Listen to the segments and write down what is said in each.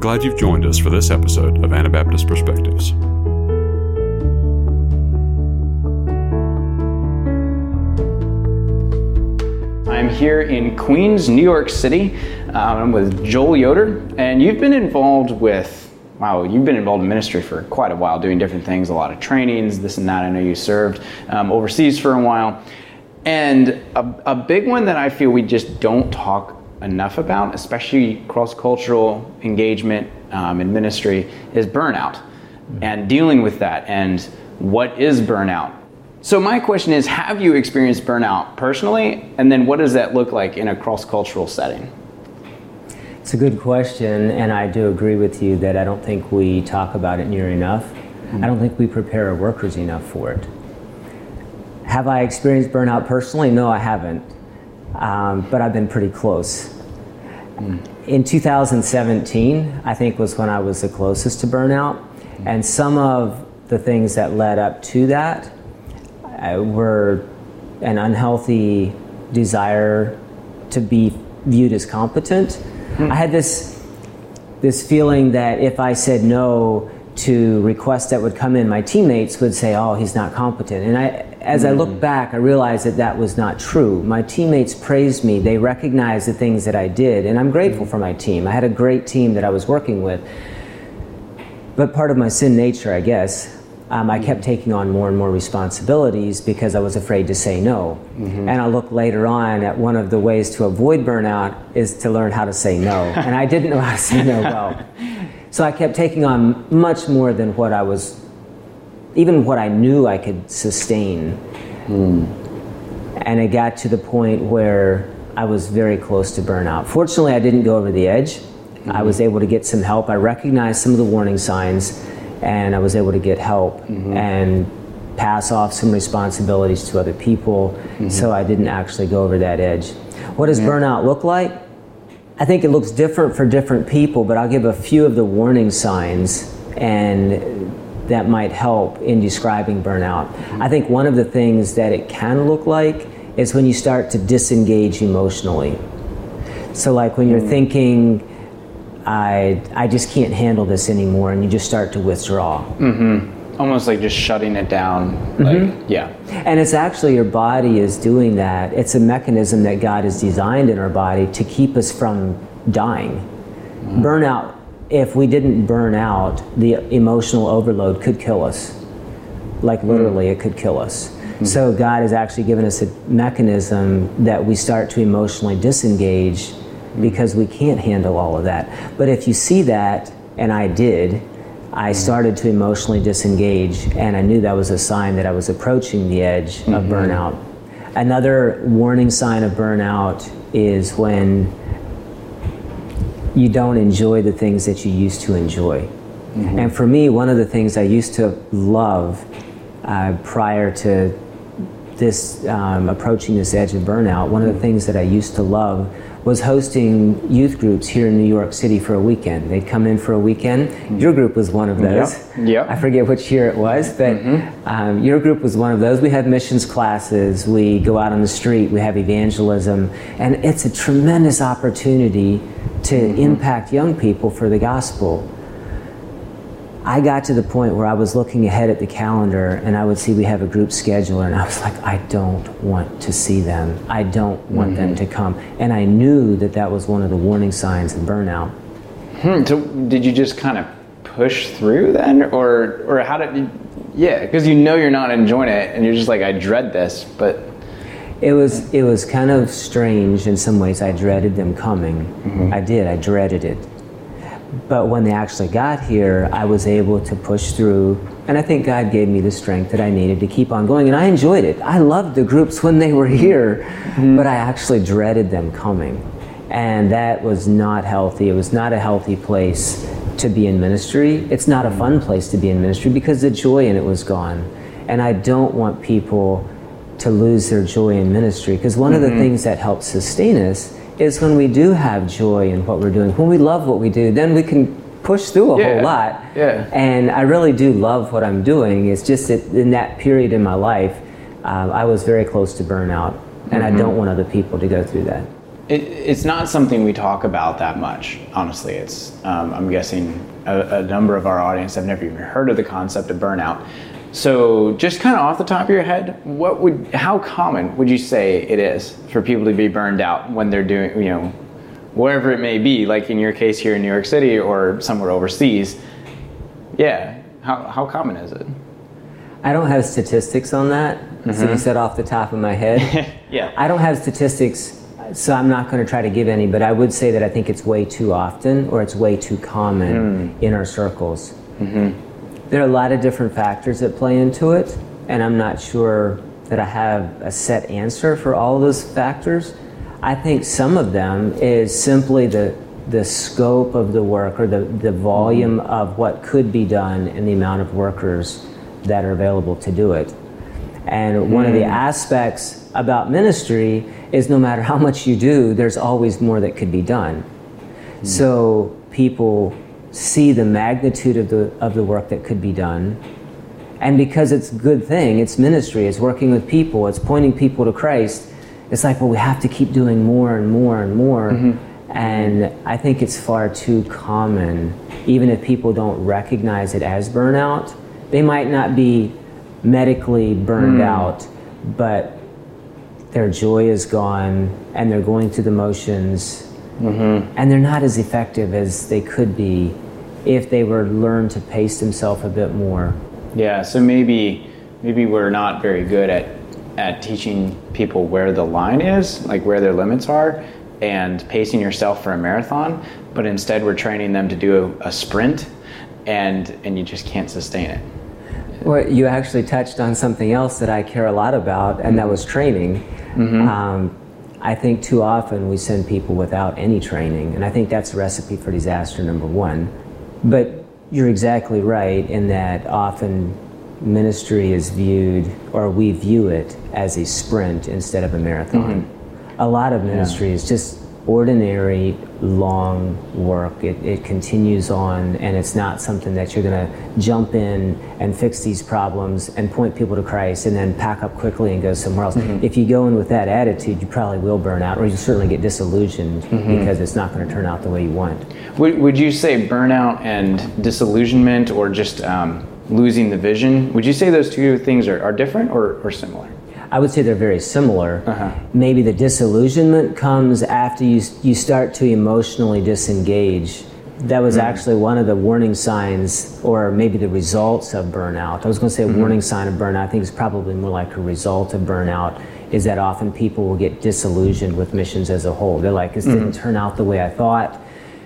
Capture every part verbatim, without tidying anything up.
glad you've joined us for this episode of Anabaptist Perspectives. I'm here in Queens, New York City. Um, I'm with Joel Yoder, and you've been involved with, wow, you've been involved in ministry for quite a while, doing different things, a lot of trainings, this and that. I know you served um, overseas for a while. And a, a big one that I feel we just don't talk enough about, especially cross-cultural engagement um, in ministry, is burnout and dealing with that and what is burnout. So my question is, have you experienced burnout personally? And then what does that look like in a cross-cultural setting? It's a good question, and I do agree with you that I don't think we talk about it near enough. Mm-hmm. I don't think we prepare our workers enough for it. Have I experienced burnout personally? No, I haven't, um, but I've been pretty close. Mm. In two thousand seventeen, I think was when I was the closest to burnout, mm. and some of the things that led up to that uh, were an unhealthy desire to be viewed as competent. Mm. I had this this feeling that if I said no to requests that would come in, my teammates would say, oh, he's not competent. And I, as mm. I look back, I realized that that was not true. My teammates praised me. They recognized the things that I did, and I'm grateful mm. for my team. I had a great team that I was working with. But part of my sin nature, I guess, um, I mm. kept taking on more and more responsibilities because I was afraid to say no. Mm-hmm. And I look later on at one of the ways to avoid burnout is to learn how to say no. And I didn't know how to say no well. So I kept taking on much more than what I was, even what I knew I could sustain. Mm. And it got to the point where I was very close to burnout. Fortunately, I didn't go over the edge. Mm-hmm. I was able to get some help. I recognized some of the warning signs, and I was able to get help mm-hmm. and pass off some responsibilities to other people, mm-hmm. so I didn't actually go over that edge. What does mm-hmm. burnout look like? I think it looks different for different people, but I'll give a few of the warning signs and that might help in describing burnout. Mm-hmm. I think one of the things that it can look like is when you start to disengage emotionally. So like when you're mm-hmm. thinking, I I just can't handle this anymore, and you just start to withdraw. Mm-hmm. Almost like just shutting it down. Like, mm-hmm. yeah. And it's actually your body is doing that. It's a mechanism that God has designed in our body to keep us from dying. Mm-hmm. Burnout, if we didn't burn out, the emotional overload could kill us. Like literally, mm-hmm. it could kill us. Mm-hmm. So God has actually given us a mechanism that we start to emotionally disengage mm-hmm. because we can't handle all of that. But if you see that, and I did, I started to emotionally disengage, and I knew that was a sign that I was approaching the edge mm-hmm. of burnout. Another warning sign of burnout is when you don't enjoy the things that you used to enjoy. Mm-hmm. And for me, one of the things I used to love uh, prior to this um, approaching this edge of burnout, one of the things that I used to love was hosting youth groups here in New York City for a weekend. They'd come in for a weekend. Your group was one of those. Yep. Yep. I forget which year it was, but mm-hmm. um, your group was one of those. We have missions classes. We go out on the street. We have evangelism. And it's a tremendous opportunity to mm-hmm. impact young people for the gospel. I got to the point where I was looking ahead at the calendar, and I would see we have a group scheduler, and I was like, I don't want to see them. I don't want mm-hmm. them to come. And I knew that that was one of the warning signs of burnout. Hmm. So did you just kind of push through then? Or or how did you, yeah, because you know you're not enjoying it, and you're just like, I dread this, but... It was, it was kind of strange in some ways. I dreaded them coming. Mm-hmm. I did, I dreaded it. But when they actually got here, I was able to push through, and I think God gave me the strength that I needed to keep on going, and I enjoyed it. I loved the groups when they were here, mm-hmm. but I actually dreaded them coming, and that was not healthy. It was not a healthy place to be in ministry. It's not a fun place to be in ministry because the joy in it was gone, and I don't want people to lose their joy in ministry, because one mm-hmm. of the things that helps sustain us is when we do have joy in what we're doing. When we love what we do, then we can push through a yeah. whole lot. Yeah. And I really do love what I'm doing. It's just that in that period in my life, uh, I was very close to burnout, and mm-hmm. I don't want other people to go through that. it, it's not something we talk about that much, honestly. It's, um, I'm guessing a, a number of our audience have never even heard of the concept of burnout. So just kind of off the top of your head, what would, how common would you say it is for people to be burned out when they're doing, you know, wherever it may be, like in your case here in New York City or somewhere overseas? Yeah, how, how common is it? I don't have statistics on that, mm-hmm. so you said off the top of my head. Yeah. I don't have statistics, so I'm not going to try to give any, but I would say that I think it's way too often, or it's way too common mm. in our circles. Mm-hmm. There are a lot of different factors that play into it, and I'm not sure that I have a set answer for all of those factors. I think some of them is simply the the scope of the work, or the, the volume mm-hmm. of what could be done and the amount of workers that are available to do it. And mm-hmm. one of the aspects about ministry is no matter how much you do, there's always more that could be done. Mm-hmm. So people see the magnitude of the of the work that could be done, and because it's a good thing, it's ministry, it's working with people, it's pointing people to Christ, it's like, well, we have to keep doing more and more and more. Mm-hmm. And I think it's far too common, even if people don't recognize it as burnout. They might not be medically burned mm. out, but their joy is gone and they're going through the motions, mm-hmm. and they're not as effective as they could be if they were to learn to pace themselves a bit more. Yeah, so maybe maybe we're not very good at at teaching people where the line is, like where their limits are, and pacing yourself for a marathon, but instead we're training them to do a, a sprint, and and you just can't sustain it. Well, you actually touched on something else that I care a lot about, and mm-hmm. that was training. Mm-hmm. Um, I think too often we send people without any training, and I think that's a recipe for disaster, number one. But you're exactly right in that often ministry is viewed, or we view it as a sprint instead of a marathon. Mm-hmm. A lot of ministry yeah. is just ordinary, long work. It, it continues on, and it's not something that you're going to jump in and fix these problems and point people to Christ and then pack up quickly and go somewhere else. Mm-hmm. If you go in with that attitude, you probably will burn out, or you certainly get disillusioned mm-hmm. because it's not going to turn out the way you want. Would, would you say burnout and disillusionment, or just um, losing the vision, would you say those two things are, are different or, or similar? I would say they're very similar. Uh-huh. Maybe the disillusionment comes after you you start to emotionally disengage. That was mm-hmm. actually one of the warning signs, or maybe the results of burnout. I was going to say a mm-hmm. warning sign of burnout. I think it's probably more like a result of burnout, is that often people will get disillusioned with missions as a whole. They're like, this mm-hmm. didn't turn out the way I thought.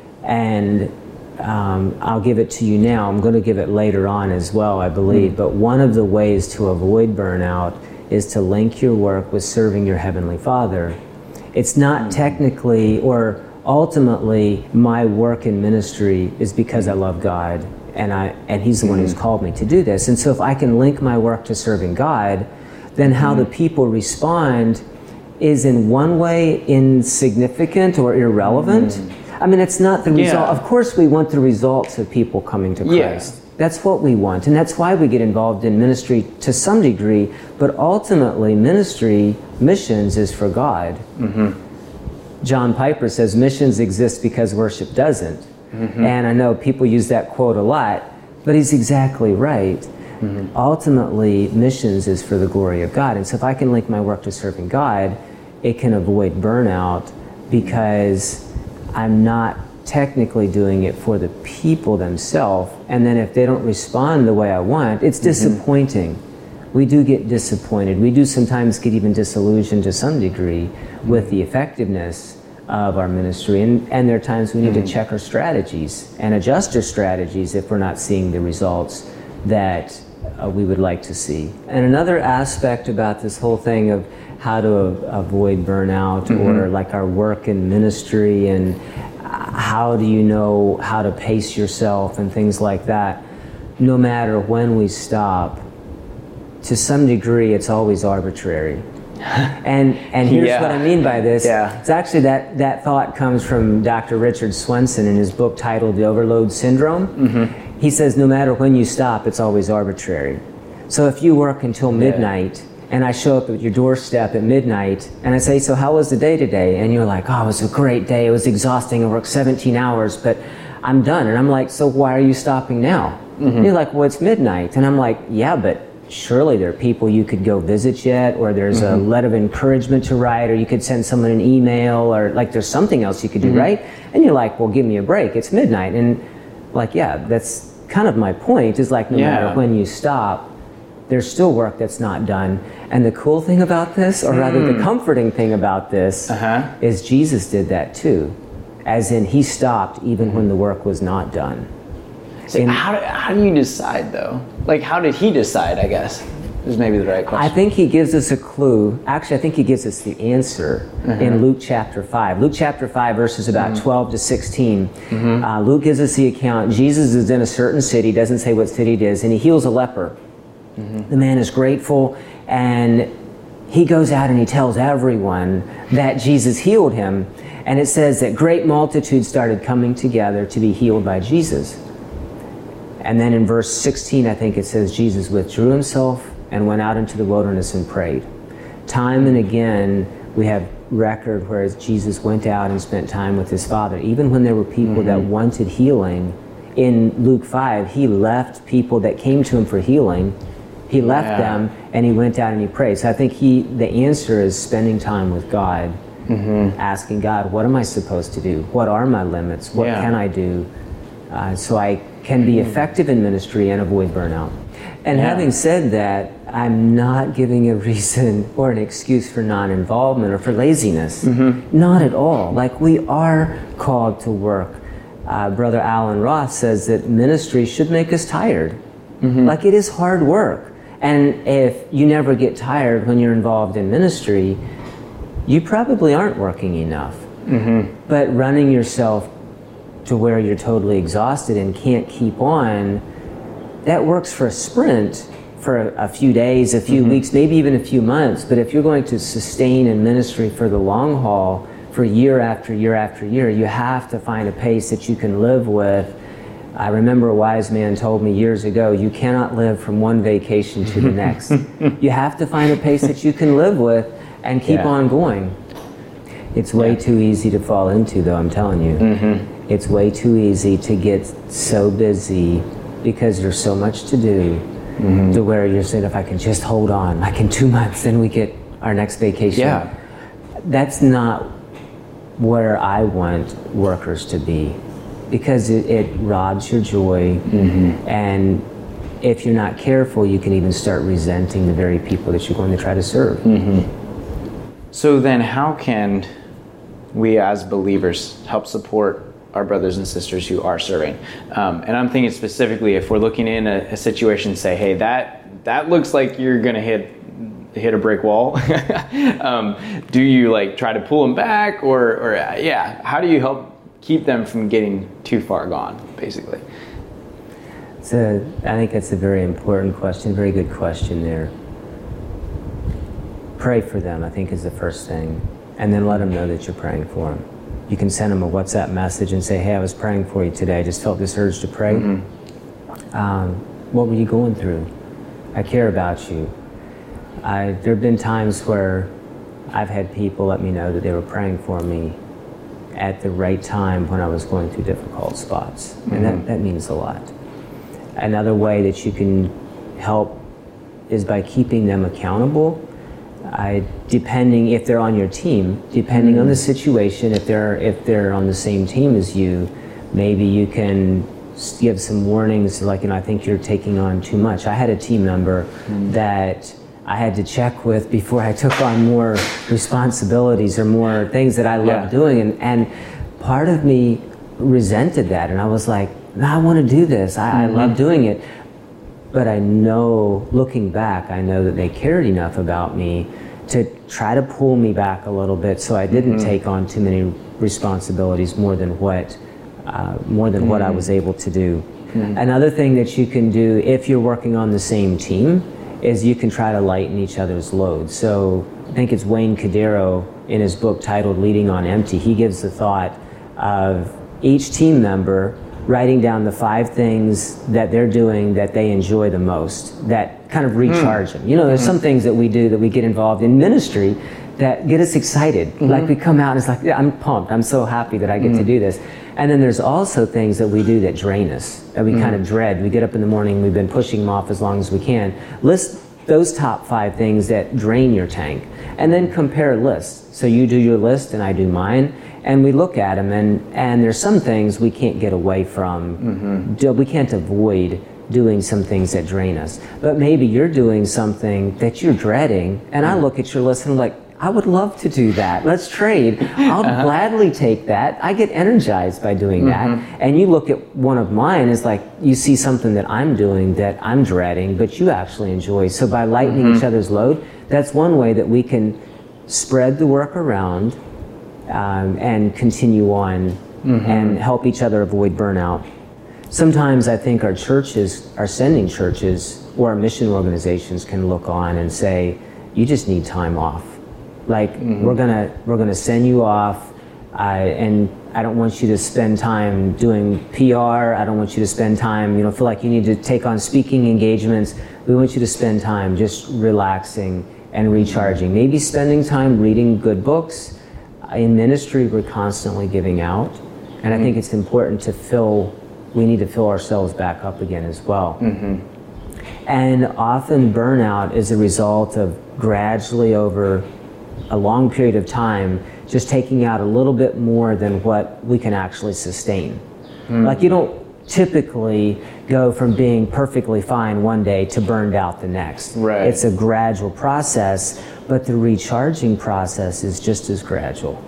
And um, I'll give it to you now. I'm going to give it later on as well, I believe. Mm-hmm. But one of the ways to avoid burnout is to link your work with serving your Heavenly Father. It's not mm-hmm. technically or ultimately my work in ministry is because I love God, and I and He's the mm-hmm. one who's called me to do this. And so if I can link my work to serving God, then how mm-hmm. the people respond is in one way insignificant or irrelevant. Mm-hmm. I mean, it's not the result. Yeah. Of course we want the results of people coming to Christ. Yeah. That's what we want, and that's why we get involved in ministry to some degree, but ultimately ministry, missions is for God. Mm-hmm. John Piper says missions exist because worship doesn't. Mm-hmm. And I know people use that quote a lot, but he's exactly right. Mm-hmm. Ultimately, missions is for the glory of God. And so if I can link my work to serving God, it can avoid burnout, because I'm not technically doing it for the people themselves, and then if they don't respond the way I want, it's disappointing. Mm-hmm. We do get disappointed. We do sometimes get even disillusioned to some degree mm-hmm. with the effectiveness of our ministry, and, and there are times we need mm-hmm. to check our strategies and adjust our strategies if we're not seeing the results that uh, we would like to see. And another aspect about this whole thing of how to a- avoid burnout mm-hmm. or like our work in ministry, and how do you know how to pace yourself and things like that, no matter when we stop, to some degree it's always arbitrary. and and here's yeah. what I mean by this. Yeah. It's actually that, that thought comes from Doctor Richard Swenson in his book titled The Overload Syndrome. Mm-hmm. He says no matter when you stop, it's always arbitrary. So if you work until midnight, yeah. and I show up at your doorstep at midnight, and I say, so how was the day today? And you're like, oh, it was a great day. It was exhausting. I worked seventeen hours, but I'm done. And I'm like, so why are you stopping now? Mm-hmm. You're like, well, it's midnight. And I'm like, yeah, but surely there are people you could go visit yet, or there's mm-hmm. a letter of encouragement to write, or you could send someone an email, or like there's something else you could do, mm-hmm. right? And you're like, well, give me a break. It's midnight. And like, yeah, that's kind of my point, is like no yeah. matter when you stop, there's still work that's not done. And the cool thing about this, or rather mm. the comforting thing about this, uh-huh. is Jesus did that too. As in, he stopped even mm-hmm. when the work was not done. So and how do, how do you decide though? Like, how did he decide, I guess, is maybe the right question. I think he gives us a clue. Actually, I think he gives us the answer mm-hmm. in Luke chapter five. Luke chapter five, verses about mm-hmm. twelve to sixteen. Mm-hmm. Uh, Luke gives us the account. Jesus is in a certain city, doesn't say what city it is, and he heals a leper. Mm-hmm. The man is grateful, and he goes out and he tells everyone that Jesus healed him. And it says that great multitudes started coming together to be healed by Jesus. And then in verse sixteen, I think it says, Jesus withdrew himself and went out into the wilderness and prayed. Time and again, we have record where Jesus went out and spent time with his Father. Even when there were people mm-hmm. that wanted healing, in Luke five, he left people that came to him for healing. He left yeah. them and he went out and he prayed. So I think he, the answer is spending time with God, mm-hmm. asking God, what am I supposed to do? What are my limits? What yeah. can I do uh, so I can be effective in ministry and avoid burnout? And yeah. having said that, I'm not giving a reason or an excuse for non-involvement or for laziness. Mm-hmm. Not at all. Like, we are called to work. Uh, Brother Alan Roth says that ministry should make us tired. Mm-hmm. Like, it is hard work. And if you never get tired when you're involved in ministry, you probably aren't working enough. Mm-hmm. But running yourself to where you're totally exhausted and can't keep on, that works for a sprint for a, a few days, a few mm-hmm. weeks, maybe even a few months. But if you're going to sustain in ministry for the long haul, for year after year after year, you have to find a pace that you can live with. I remember a wise man told me years ago, you cannot live from one vacation to the next. You have to find a pace that you can live with and keep yeah. on going. It's way yeah. too easy to fall into, though, I'm telling you. Mm-hmm. It's way too easy to get so busy because there's so much to do, mm-hmm. to where you're saying, if I can just hold on, like in two months, then we get our next vacation. Yeah. That's not where I want workers to be, because it, it robs your joy, mm-hmm. and if you're not careful, you can even start resenting the very people that you're going to try to serve. Mm-hmm. So then how can we as believers help support our brothers and sisters who are serving? Um, and I'm thinking specifically, if we're looking in a, a situation, say, hey, that that looks like you're going to hit hit a brick wall. um, do you like try to pull them back, or, or uh, yeah, how do you help keep them from getting too far gone, basically? So I think that's a very important question, very good question there. Pray for them, I think, is the first thing, and then let them know that you're praying for them. You can send them a WhatsApp message and say, hey, I was praying for you today. I just felt this urge to pray. Mm-hmm. Um, what were you going through? I care about you. I, there have been times where I've had people let me know that they were praying for me at the right time when I was going through difficult spots. Mm-hmm. And that, that means a lot. Another way that you can help is by keeping them accountable. I, depending if they're on your team, depending mm-hmm. on the situation, if they're if they're on the same team as you, maybe you can give some warnings, like, you know, I think you're taking on too much. I had a team member mm-hmm. that I had to check with before I took on more responsibilities or more things that I love yeah. doing, and, and part of me resented that, and I was like, no, I want to do this. I, mm-hmm. I love doing it. But I know, looking back, I know that they cared enough about me to try to pull me back a little bit, so I didn't mm-hmm. take on too many responsibilities more than what uh, more than mm-hmm. what I was able to do. Mm-hmm. Another thing that you can do if you're working on the same team is you can try to lighten each other's load. So I think it's Wayne Cadero in his book titled Leading on Empty. He gives the thought of each team member writing down the five things that they're doing that they enjoy the most, that kind of recharge them. You know, there's some things that we do that we get involved in ministry that get us excited. Mm-hmm. Like we come out and it's like, yeah, I'm pumped. I'm so happy that I get mm-hmm. to do this. And then there's also things that we do that drain us, that we mm-hmm. kind of dread. We get up in the morning, we've been pushing them off as long as we can. List those top five things that drain your tank, and then compare lists. So you do your list and I do mine, and we look at them, and, and there's some things we can't get away from. Mm-hmm. We can't avoid doing some things that drain us. But maybe you're doing something that you're dreading, and I look at your list and I'm like, I would love to do that. Let's trade. I'll uh-huh. gladly take that. I get energized by doing mm-hmm. that. And you look at one of mine, it's like you see something that I'm doing that I'm dreading, but you actually enjoy. So by lightening mm-hmm. each other's load, that's one way that we can spread the work around um, and continue on mm-hmm. and help each other avoid burnout. Sometimes I think our churches, our sending churches, or our mission organizations can look on and say, you just need time off. Like mm-hmm. we're gonna we're gonna send you off, uh, and I don't want you to spend time doing P R. I don't want you to spend time, you know, feel like you need to take on speaking engagements. We want you to spend time just relaxing and recharging. Maybe spending time reading good books. In ministry, we're constantly giving out, and mm-hmm. I think it's important to fill. We need to fill ourselves back up again as well. Mm-hmm. And often burnout is a result of gradually over a long period of time, just taking out a little bit more than what we can actually sustain. Mm. Like you don't typically go from being perfectly fine one day to burned out the next. Right. It's a gradual process, but the recharging process is just as gradual.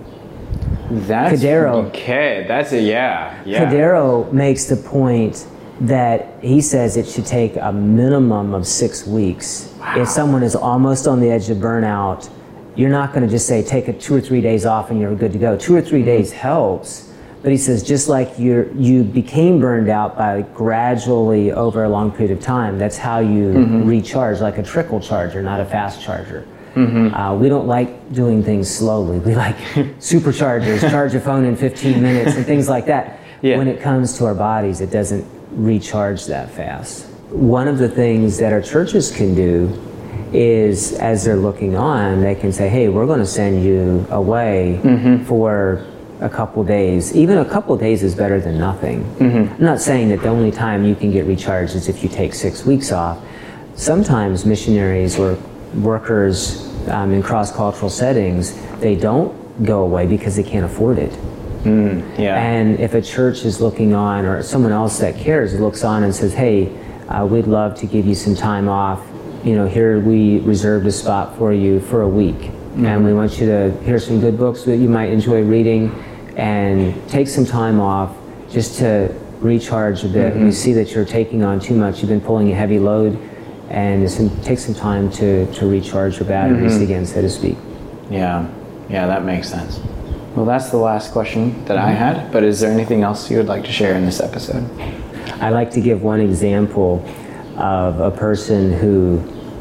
That's Cadero, okay. That's a yeah. yeah. Cadero makes the point that he says it should take a minimum of six weeks. Wow. If someone is almost on the edge of burnout, you're not going to just say take a two or three days off and you're good to go. Two or three days helps, but he says just like you you became burned out by gradually over a long period of time, that's how you mm-hmm. recharge, like a trickle charger, not a fast charger. Mm-hmm. Uh, we don't like doing things slowly. We like superchargers, charge a phone in fifteen minutes and things like that. Yeah. When it comes to our bodies, it doesn't recharge that fast. One of the things that our churches can do is, as they're looking on, they can say, hey, we're going to send you away mm-hmm. for a couple days. Even a couple days is better than nothing. Mm-hmm. I'm not saying that the only time you can get recharged is if you take six weeks off. Sometimes missionaries or workers um, in cross-cultural settings, they don't go away because they can't afford it. Mm, yeah. And if a church is looking on, or someone else that cares looks on and says, hey, uh, we'd love to give you some time off. You know, here we reserved a spot for you for a week, mm-hmm. and we want you to hear some good books that you might enjoy reading, and take some time off just to recharge a bit. Mm-hmm. We see that you're taking on too much. You've been pulling a heavy load, and it's, take some time to, to recharge your batteries mm-hmm. again, so to speak. Yeah, yeah, that makes sense. Well, that's the last question that mm-hmm. I had, but is there anything else you would like to share in this episode? I'd like to give one example of a person who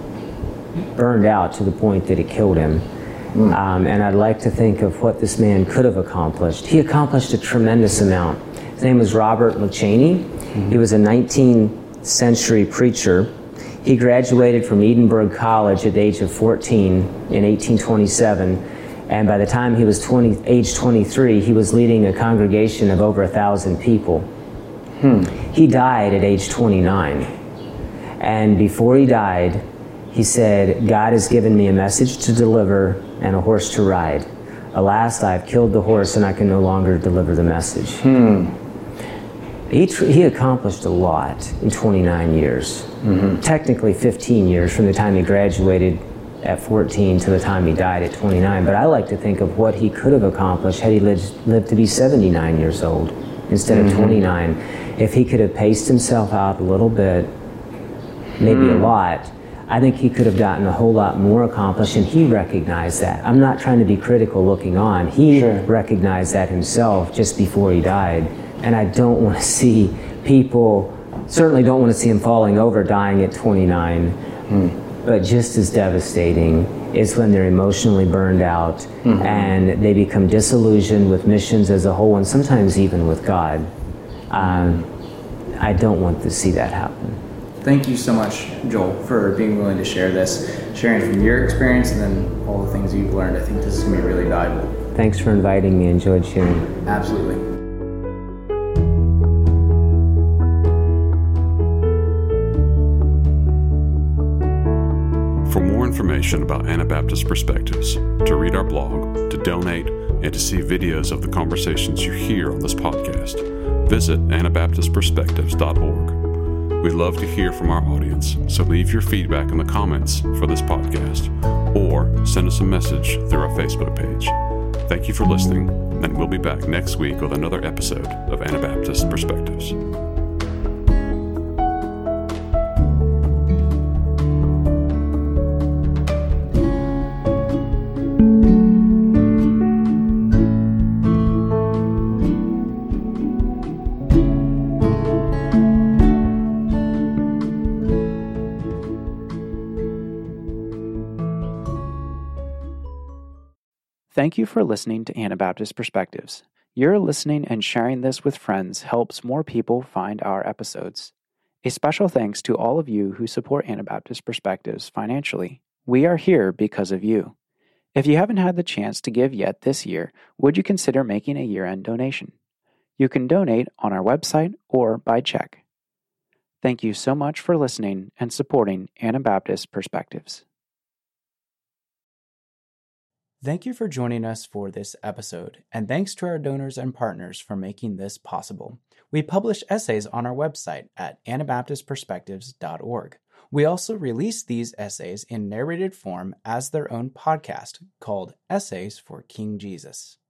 burned out to the point that it killed him. Mm. Um, and I'd like to think of what this man could have accomplished. He accomplished a tremendous amount. His name was Robert McCheyne. Mm-hmm. He was a nineteenth century preacher. He graduated from Edinburgh College at the age of fourteen in eighteen twenty-seven. And by the time he was twenty, age twenty-three, he was leading a congregation of over a thousand people. Hmm. He died at age twenty-nine. And before he died, he said, God has given me a message to deliver and a horse to ride. Alas, I've killed the horse and I can no longer deliver the message. Hmm. He, tr- he accomplished a lot in twenty-nine years. Mm-hmm. Technically fifteen years from the time he graduated at fourteen to the time he died at twenty-nine. But I like to think of what he could have accomplished had he lived, lived to be seventy-nine years old instead mm-hmm. of twenty-nine. If he could have paced himself out a little bit, maybe mm. a lot, I think he could have gotten a whole lot more accomplished, and he recognized that. I'm not trying to be critical looking on. He sure. recognized that himself just before he died. And I don't want to see people, certainly don't want to see him falling over, dying at twenty-nine. Mm. But just as devastating is when they're emotionally burned out mm-hmm. and they become disillusioned with missions as a whole, and sometimes even with God. Um, I don't want to see that happen. Thank you so much, Joel, for being willing to share this, sharing from your experience and then all the things you've learned. I think this is going to be really valuable. Thanks for inviting me. Enjoyed sharing. Absolutely. For more information about Anabaptist Perspectives, to read our blog, to donate, and to see videos of the conversations you hear on this podcast, visit anabaptist perspectives dot org. We love to hear from our audience, so leave your feedback in the comments for this podcast or send us a message through our Facebook page. Thank you for listening, and we'll be back next week with another episode of Anabaptist Perspectives. Thank you for listening to Anabaptist Perspectives. Your listening and sharing this with friends helps more people find our episodes. A special thanks to all of you who support Anabaptist Perspectives financially. We are here because of you. If you haven't had the chance to give yet this year, would you consider making a year-end donation? You can donate on our website or by check. Thank you so much for listening and supporting Anabaptist Perspectives. Thank you for joining us for this episode, and thanks to our donors and partners for making this possible. We publish essays on our website at anabaptist perspectives dot org. We also release these essays in narrated form as their own podcast called Essays for King Jesus.